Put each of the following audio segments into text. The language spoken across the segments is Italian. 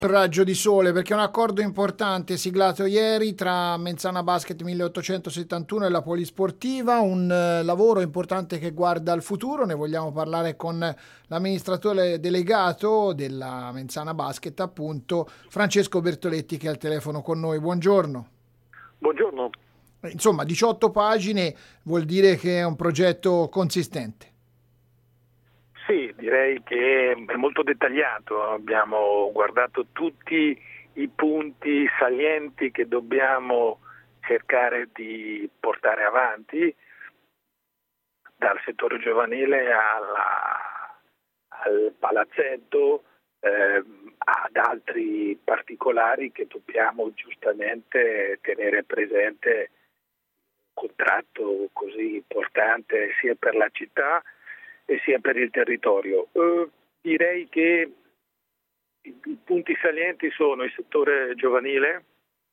Raggio di sole, perché è un accordo importante siglato ieri tra Menzana Basket 1871 e la Polisportiva, un lavoro importante che guarda al futuro. Ne vogliamo parlare con l'amministratore delegato della Menzana Basket, appunto Francesco Bertoletti, che è al telefono con noi. Buongiorno. Buongiorno. Insomma, 18 pagine vuol dire che è un progetto consistente. Sì, direi che è molto dettagliato. Abbiamo guardato tutti i punti salienti che dobbiamo cercare di portare avanti, dal settore giovanile al palazzetto, ad altri particolari che dobbiamo giustamente tenere presente. Un contratto così importante sia per la città e sia per il territorio. Direi che i punti salienti sono il settore giovanile,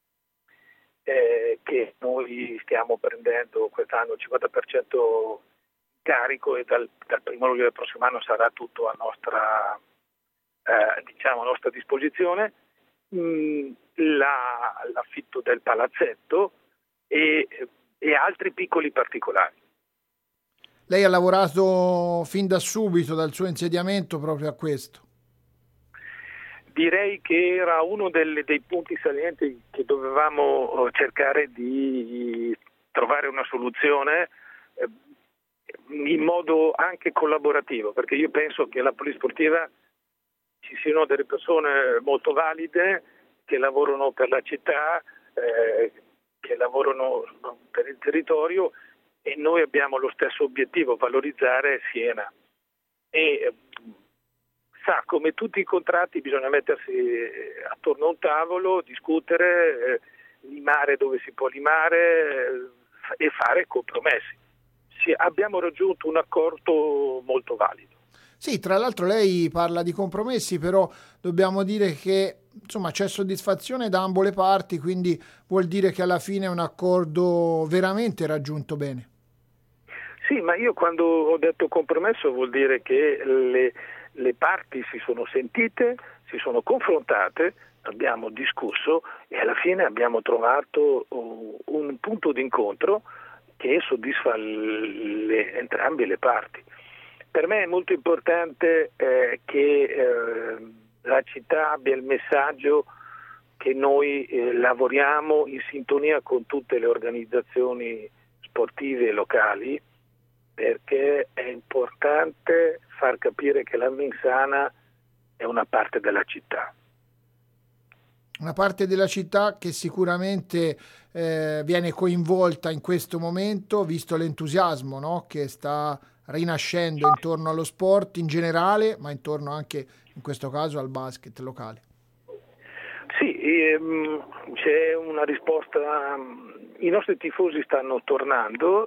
che noi stiamo prendendo quest'anno il 50% in carico, e dal 1° luglio del prossimo anno sarà tutto a nostra disposizione. L'affitto del palazzetto e altri piccoli particolari. Lei ha lavorato fin da subito, dal suo insediamento, proprio a questo. Direi che era uno dei punti salienti che dovevamo cercare di trovare una soluzione in modo anche collaborativo, perché io penso che alla Polisportiva ci siano delle persone molto valide che lavorano per la città, che lavorano per il territorio, e noi abbiamo lo stesso obiettivo: valorizzare Siena. E come tutti i contratti bisogna mettersi attorno a un tavolo, discutere, limare dove si può limare, e fare compromessi. Abbiamo raggiunto un accordo molto valido. Sì, tra l'altro lei parla di compromessi, però dobbiamo dire che insomma c'è soddisfazione da ambo le parti, quindi vuol dire che alla fine è un accordo veramente raggiunto bene. Sì, ma io quando ho detto compromesso vuol dire che le parti si sono sentite, si sono confrontate, abbiamo discusso e alla fine abbiamo trovato un punto d'incontro che soddisfa entrambe le parti. Per me è molto importante che la città abbia il messaggio che noi lavoriamo in sintonia con tutte le organizzazioni sportive locali, perché è importante far capire che la Menzana è una parte della città. Una parte della città che sicuramente viene coinvolta in questo momento, visto l'entusiasmo, no? Che sta rinascendo intorno allo sport in generale, ma intorno anche, in questo caso, al basket locale. Sì, c'è una risposta. I nostri tifosi stanno tornando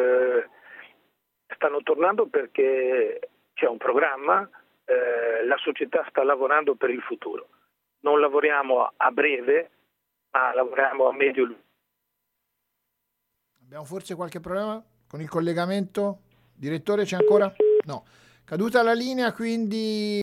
perché c'è un programma, la società sta lavorando per il futuro. Non lavoriamo a breve, ma lavoriamo a medio lungo. Abbiamo forse qualche problema con il collegamento? Direttore, c'è ancora? No. Caduta la linea, quindi